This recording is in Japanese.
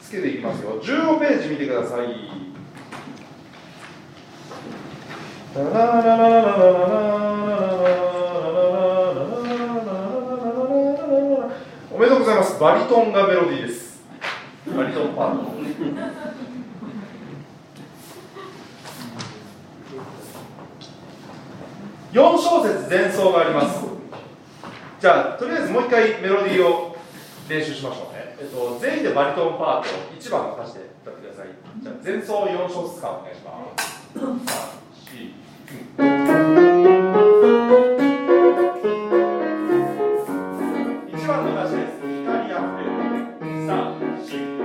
つけていきますよ。15ページ見てください。おめでとうございます。バリトンがメロディーです。バリトンパート。4小節前奏があります。じゃあとりあえずもう一回メロディーを練習しましょうね。全員でバリトンパート1番を足して歌ってください。じゃあ前奏4小節間お願いします。1番の歌詞です。光あふれる。3、4